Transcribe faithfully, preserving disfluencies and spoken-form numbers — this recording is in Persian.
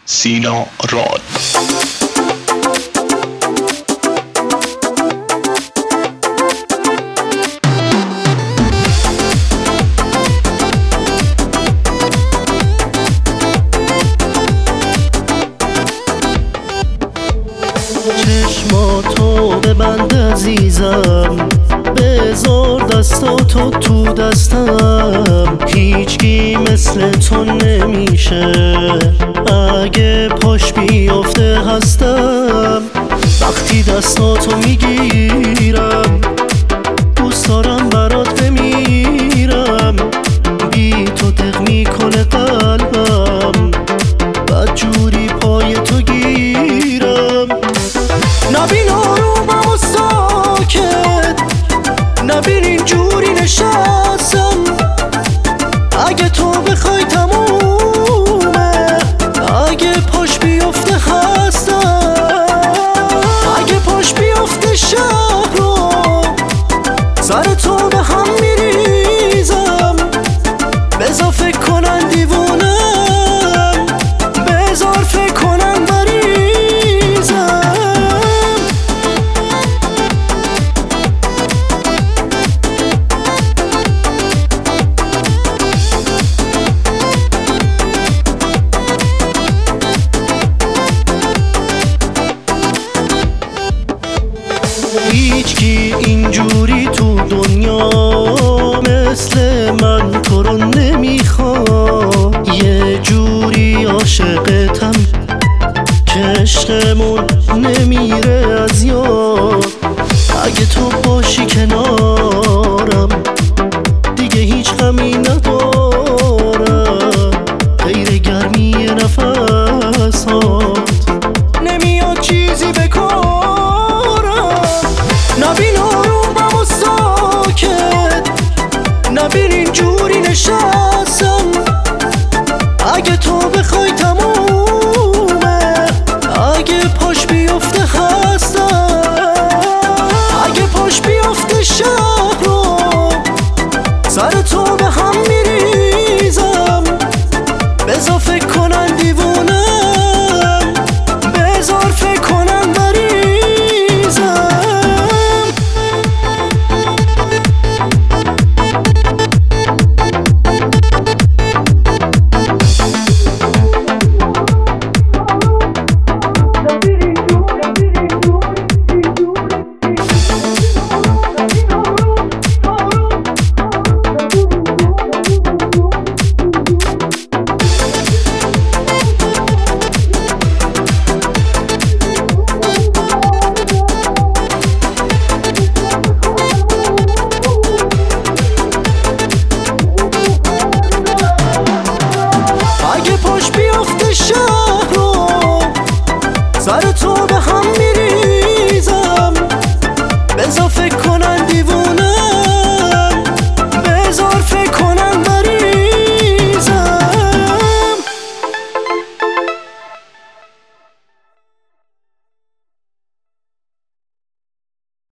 سینا راد. چشماتو ببند عزیزم، بذار دستاتو تو دستم. هیچکی مثل تو نمیشه، اگه پاش بیفته هستم. وقتی دستاتو میگیرم دوست دارم برات بمیرم. بی تو دق میکنه قلبم، بدجوری پای تو گیرم. نبین آرومم و ساکت، نبین اینجوری نشستم. اگه تو بخوای تمومه، اگه پاش بیفته هستم. اگه پاش بیفته شب رو سر تو به هم میریزم. بذار فکر کنن دیوونم، بذار فکر کنن مریضم. هیچکی اینجوری تو دنیا مثل من تو رو نمیخواد. یه جوری عاشقتم که عشقمون نمیره از یاد. اگه تو باشی کنارم دیگه هیچ غمی ندارم، غیر گرمی نفسات نمیاد چیزی بکارم. نبین آرومم و ساکت، نبین اینجوری نشستم. اگه تو بخوای تمومه، اگه پاش بیفته هستم. اگه پاش بیفته شب رو سر تو به هم میریزم. بذار فکر کنن دیوونم، بذار فکر کنن مریضم. اگه پاش بیفته شب رو سر تو به هم میریزم. بذار فکر